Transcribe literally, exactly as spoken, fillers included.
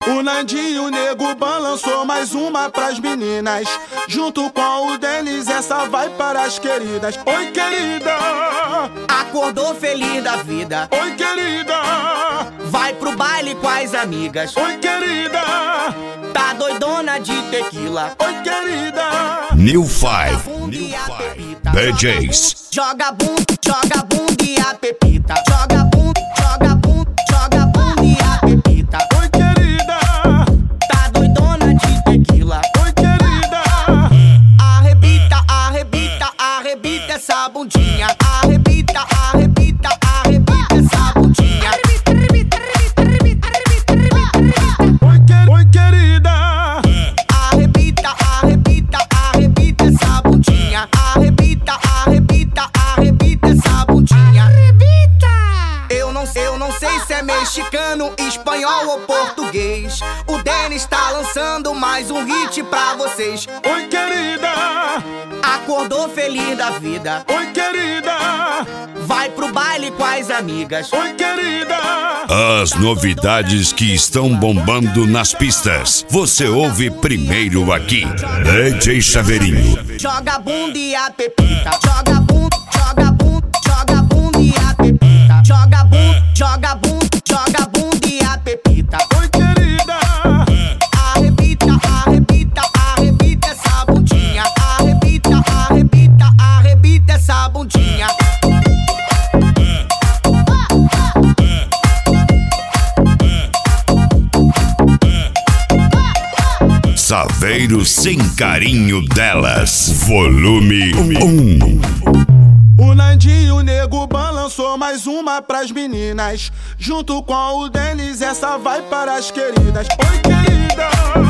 O Nandinho e o Nego balançou mais uma pras meninas. Junto com o Denis, essa vai para as queridas. Oi, querida! Acordou feliz da vida. Oi, querida! Vai pro baile com as amigas. Oi, querida! Tá doidona de tequila. Oi, querida! New Five, New Five, D Js. Joga bunda, joga bunda e a pepita. Joga bunda, joga bunda, joga bunda e a pepita. Oi, querida! Tá doidona de tequila. Oi, querida! Arrebita, arrebita, arrebita essa bundinha. Arrebita, arrebita, arrebita essa bundinha. Oi, quer... Oi, querida! Arrebita, arrebita, arrebita essa bundinha. Arrebita, arrebita, arrebita essa bundinha. Arrebita! Eu não, eu não sei se é mexicano, espanhol ou português. O Denis tá lançando mais um hit pra vocês. Oi, querida! Acordou feliz da vida. Oi, querida! Vai pro baile com as amigas. Oi, querida! As novidades que estão bombando nas pistas. Você ouve primeiro aqui. D J Chaveirinho. Joga a bunda e a pepita. Joga a bunda, joga a bunda, joga a bunda e a pepita. Joga a bunda, joga a bunda, joga a bunda e a pepita. Oi, querida! Arrebita, arrebita, arrebita essa bundinha. Arrebita, arrebita, arrebita essa bundinha. Saveiro sem carinho delas. Volume um. O Nandinho e o Nego balançou mais uma pras meninas. Junto com o Denis, essa vai para as queridas. Oi, querida!